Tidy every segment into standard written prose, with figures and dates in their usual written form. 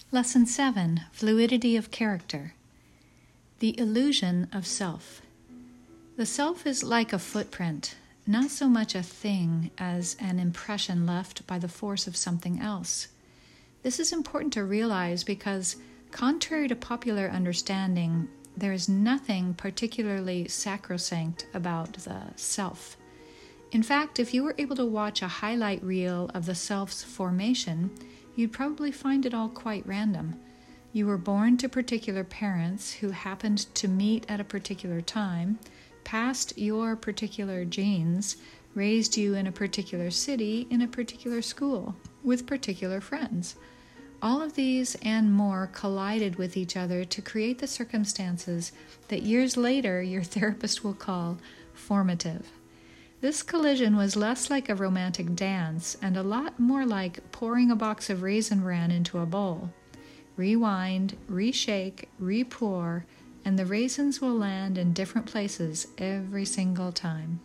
Lesson 7, Fluidity of Character. The Illusion of Self. The self is like a footprint, not so much a thing as an impression left by the force of something else. This is important to realize because, contrary to popular understanding, there is nothing particularly sacrosanct about the self. In fact, if you were able to watch a highlight reel of the self's formation, you'd probably find it all quite random. You were born to particular parents who happened to meet at a particular time, passed your particular genes, raised you in a particular city, in a particular school, with particular friends. All of these and more collided with each other to create the circumstances that years later your therapist will call formative. This collision was less like a romantic dance and a lot more like pouring a box of Raisin Bran into a bowl. Rewind, reshake, repour, and the raisins will land in different places every single time.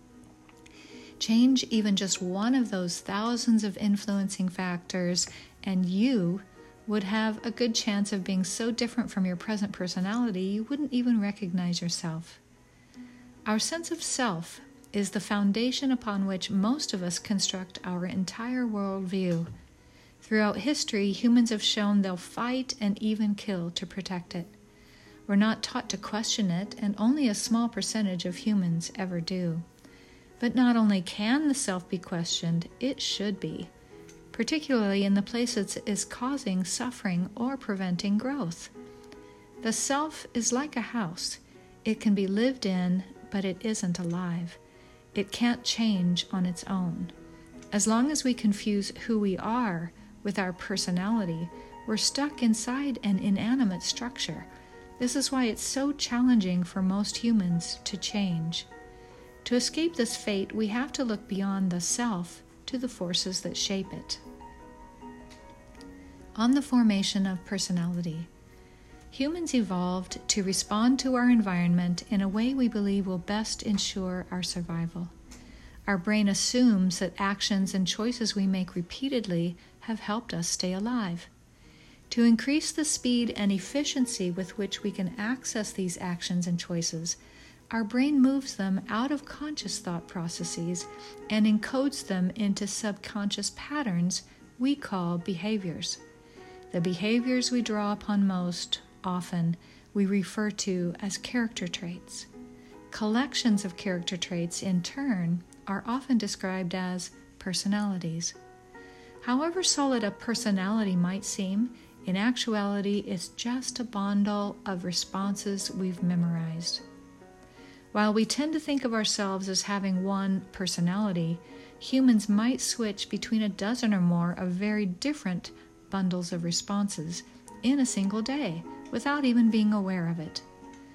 Change even just one of those thousands of influencing factors, and you would have a good chance of being so different from your present personality you wouldn't even recognize yourself. Our sense of self is the foundation upon which most of us construct our entire worldview. Throughout history, humans have shown they'll fight and even kill to protect it. We're not taught to question it, and only a small percentage of humans ever do. But not only can the self be questioned, it should be, particularly in the places it is causing suffering or preventing growth. The self is like a house. It can be lived in, but it isn't alive. It can't change on its own. As long as we confuse who we are with our personality, we're stuck inside an inanimate structure. This is why it's so challenging for most humans to change. To escape this fate, we have to look beyond the self to the forces that shape it. On the formation of personality. Humans evolved to respond to our environment in a way we believe will best ensure our survival. Our brain assumes that actions and choices we make repeatedly have helped us stay alive. To increase the speed and efficiency with which we can access these actions and choices, our brain moves them out of conscious thought processes and encodes them into subconscious patterns we call behaviors. The behaviors we draw upon most often we refer to as character traits. Collections of character traits, in turn, are often described as personalities. However solid a personality might seem, in actuality it's just a bundle of responses we've memorized. While we tend to think of ourselves as having one personality, humans might switch between a dozen or more of very different bundles of responses in a single day without even being aware of it.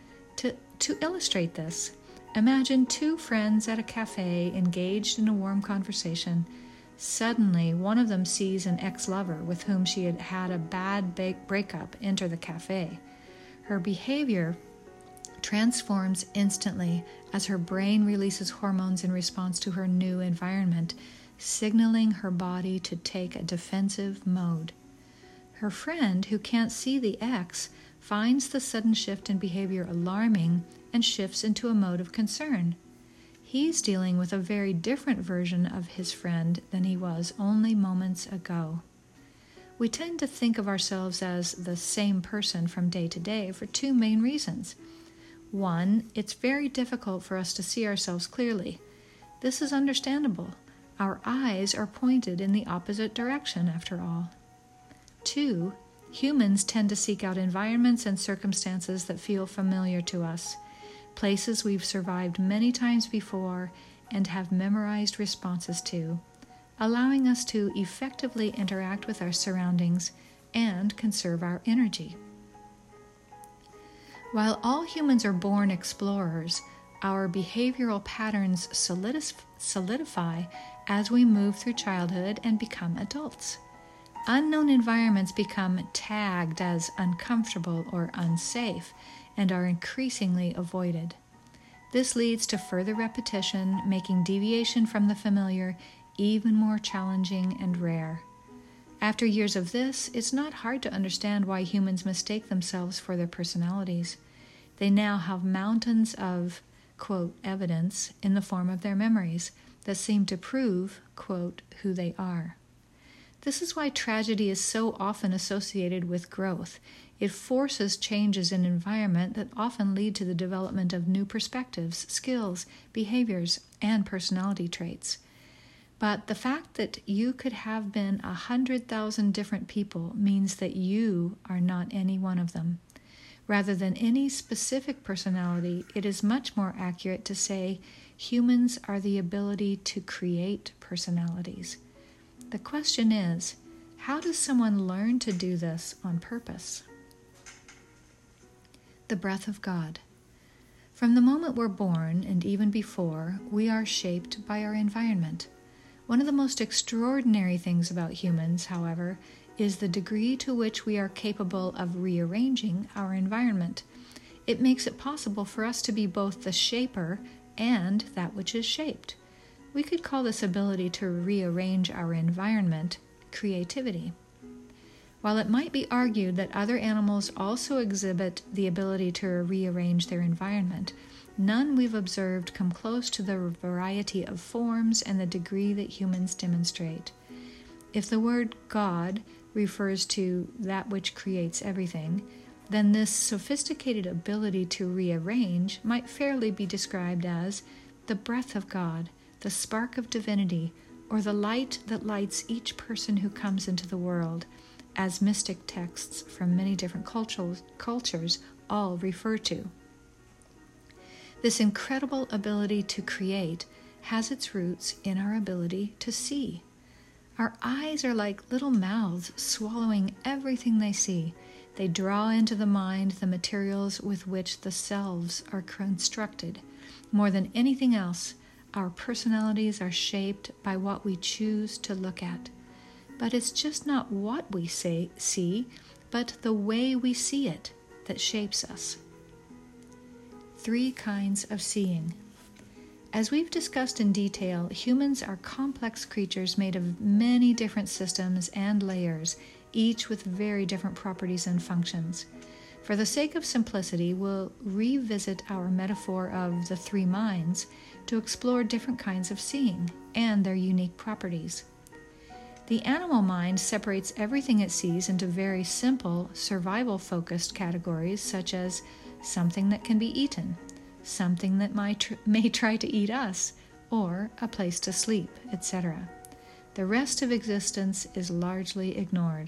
To illustrate this, imagine two friends at a cafe engaged in a warm conversation. Suddenly, one of them sees an ex-lover with whom she had had a bad breakup enter the cafe. Her behavior transforms instantly as her brain releases hormones in response to her new environment, signaling her body to take a defensive mode. Her friend, who can't see the ex, finds the sudden shift in behavior alarming and shifts into a mode of concern. He's dealing with a very different version of his friend than he was only moments ago. We tend to think of ourselves as the same person from day to day for two main reasons. One, it's very difficult for us to see ourselves clearly. This is understandable. Our eyes are pointed in the opposite direction, after all. Two, humans tend to seek out environments and circumstances that feel familiar to us, places we've survived many times before and have memorized responses to, allowing us to effectively interact with our surroundings and conserve our energy. While all humans are born explorers, our behavioral patterns solidify as we move through childhood and become adults. Unknown environments become tagged as uncomfortable or unsafe and are increasingly avoided. This leads to further repetition, making deviation from the familiar even more challenging and rare. After years of this, it's not hard to understand why humans mistake themselves for their personalities. They now have mountains of, quote, evidence in the form of their memories that seem to prove, quote, who they are. This is why tragedy is so often associated with growth. It forces changes in environment that often lead to the development of new perspectives, skills, behaviors, and personality traits. But the fact that you could have been 100,000 different people means that you are not any one of them. Rather than any specific personality, it is much more accurate to say humans are the ability to create personalities. The question is, how does someone learn to do this on purpose? The breath of God. From the moment we're born, and even before, we are shaped by our environment. One of the most extraordinary things about humans, however, is the degree to which we are capable of rearranging our environment. It makes it possible for us to be both the shaper and that which is shaped. We could call this ability to rearrange our environment creativity. While it might be argued that other animals also exhibit the ability to rearrange their environment, none we've observed come close to the variety of forms and the degree that humans demonstrate. If the word God refers to that which creates everything, then this sophisticated ability to rearrange might fairly be described as the breath of God, the spark of divinity, or the light that lights each person who comes into the world, as mystic texts from many different cultures all refer to. This incredible ability to create has its roots in our ability to see. Our eyes are like little mouths swallowing everything they see. They draw into the mind the materials with which the selves are constructed. More than anything else, our personalities are shaped by what we choose to look at. But it's just not what we see, but the way we see it that shapes us. 3 kinds of seeing. As we've discussed in detail, humans are complex creatures made of many different systems and layers, each with very different properties and functions. For the sake of simplicity, we'll revisit our metaphor of the 3 minds to explore different kinds of seeing and their unique properties. The animal mind separates everything it sees into very simple, survival-focused categories such as something that can be eaten, something that may try to eat us, or a place to sleep, etc. The rest of existence is largely ignored.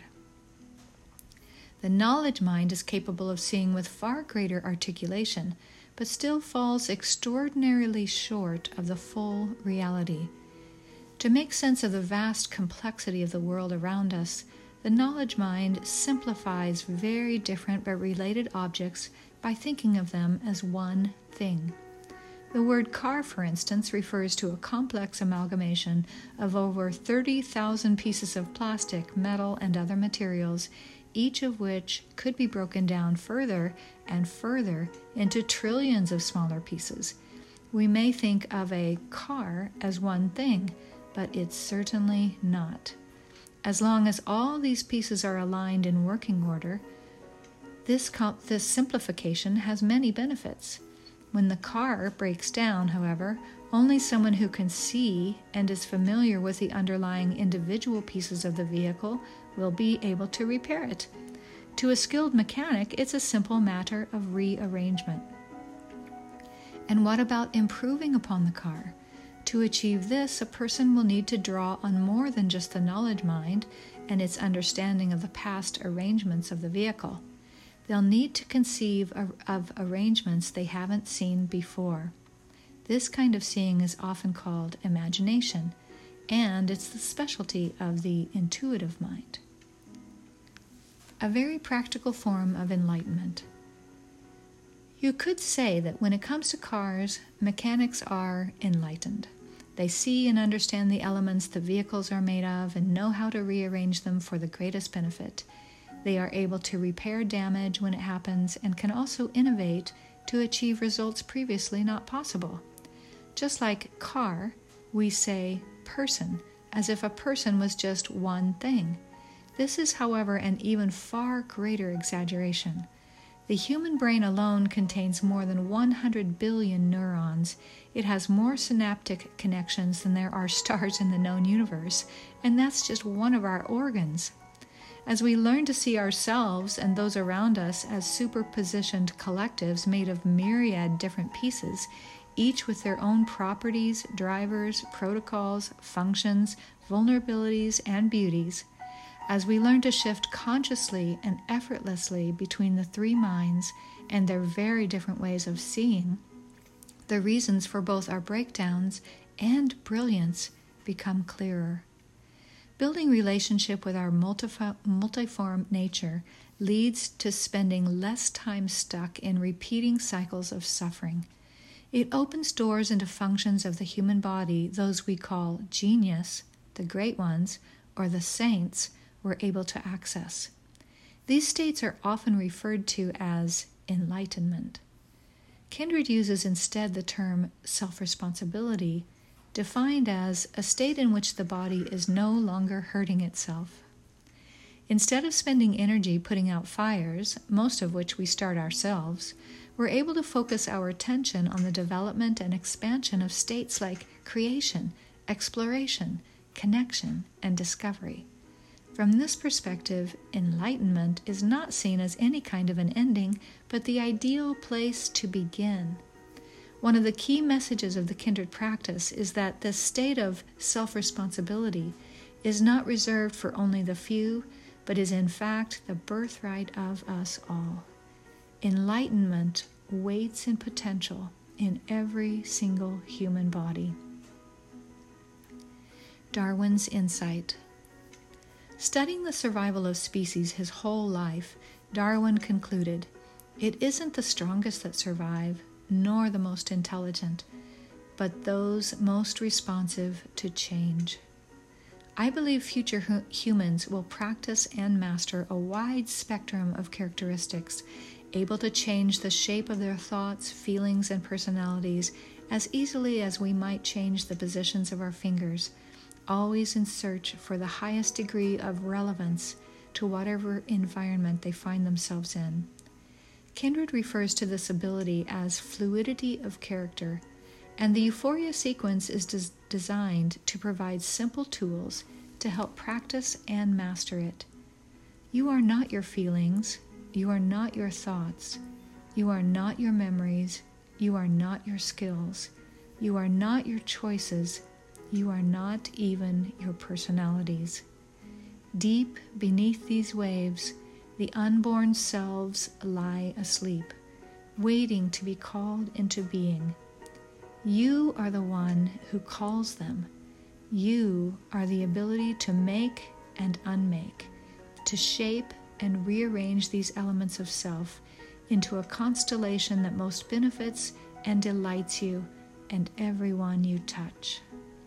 The knowledge mind is capable of seeing with far greater articulation, but still falls extraordinarily short of the full reality. To make sense of the vast complexity of the world around us, the knowledge mind simplifies very different but related objects by thinking of them as one thing. The word car, for instance, refers to a complex amalgamation of over 30,000 pieces of plastic, metal, and other materials, each of which could be broken down further and further into trillions of smaller pieces. We may think of a car as one thing, but it's certainly not. As long as all these pieces are aligned in working order, this simplification has many benefits. When the car breaks down, however, only someone who can see and is familiar with the underlying individual pieces of the vehicle will be able to repair it. To a skilled mechanic, it's a simple matter of rearrangement. And what about improving upon the car? To achieve this, a person will need to draw on more than just the knowledge mind and its understanding of the past arrangements of the vehicle. They'll need to conceive of arrangements they haven't seen before. This kind of seeing is often called imagination, and it's the specialty of the intuitive mind. A very practical form of enlightenment. You could say that when it comes to cars, mechanics are enlightened. They see and understand the elements the vehicles are made of and know how to rearrange them for the greatest benefit. They are able to repair damage when it happens and can also innovate to achieve results previously not possible. Just like car, we say person, as if a person was just one thing. This is, however, an even far greater exaggeration. The human brain alone contains more than 100 billion neurons. It has more synaptic connections than there are stars in the known universe, and that's just one of our organs. As we learn to see ourselves and those around us as superpositioned collectives made of myriad different pieces, each with their own properties, drivers, protocols, functions, vulnerabilities, and beauties, as we learn to shift consciously and effortlessly between the three minds and their very different ways of seeing, the reasons for both our breakdowns and brilliance become clearer. Building relationship with our multiform nature leads to spending less time stuck in repeating cycles of suffering. It opens doors into functions of the human body those we call genius, the great ones, or the saints, were able to access. These states are often referred to as enlightenment. Kindred uses instead the term self-responsibility, defined as a state in which the body is no longer hurting itself. Instead of spending energy putting out fires, most of which we start ourselves, we're able to focus our attention on the development and expansion of states like creation, exploration, connection, and discovery. From this perspective, enlightenment is not seen as any kind of an ending, but the ideal place to begin. One of the key messages of the Kindred practice is that this state of self-responsibility is not reserved for only the few, but is in fact the birthright of us all. Enlightenment waits in potential in every single human body. Darwin's insight. Studying the survival of species his whole life, Darwin concluded, "It isn't the strongest that survive, nor the most intelligent, but those most responsive to change." I believe future humans will practice and master a wide spectrum of characteristics, able to change the shape of their thoughts, feelings, and personalities as easily as we might change the positions of our fingers, always in search for the highest degree of relevance to whatever environment they find themselves in. Kindred refers to this ability as fluidity of character, and the Euphoria sequence is designed to provide simple tools to help practice and master it. You are not your feelings, you are not your thoughts, you are not your memories, you are not your skills, you are not your choices, you are not even your personalities. Deep beneath these waves, the unborn selves lie asleep, waiting to be called into being. You are the one who calls them. You are the ability to make and unmake, to shape and rearrange these elements of self into a constellation that most benefits and delights you and everyone you touch.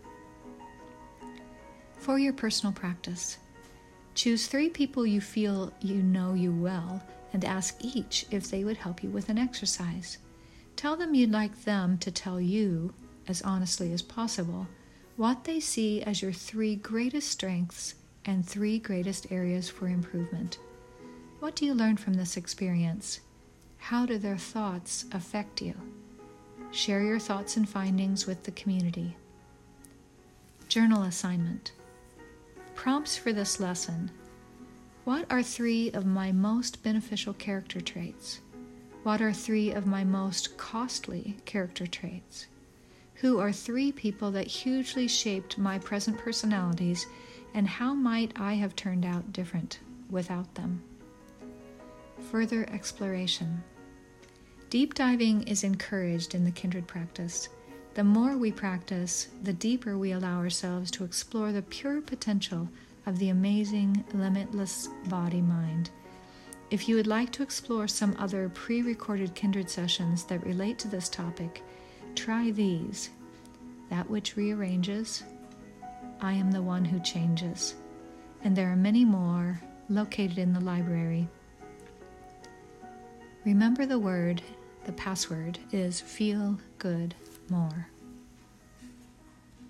For your personal practice, choose 3 people you feel you know you well and ask each if they would help you with an exercise. Tell them you'd like them to tell you, as honestly as possible, what they see as your 3 greatest strengths and 3 greatest areas for improvement. What do you learn from this experience? How do their thoughts affect you? Share your thoughts and findings with the community. Journal assignment. Prompts for this lesson. What are 3 of my most beneficial character traits? What are 3 of my most costly character traits? Who are 3 people that hugely shaped my present personalities, and how might I have turned out different without them? Further exploration. Deep diving is encouraged in the Kindred practice. The more we practice, the deeper we allow ourselves to explore the pure potential of the amazing, limitless body-mind. If you would like to explore some other pre-recorded Kindred sessions that relate to this topic, try these. That which rearranges, I am the one who changes. And there are many more located in the library. Remember the password is feel good more.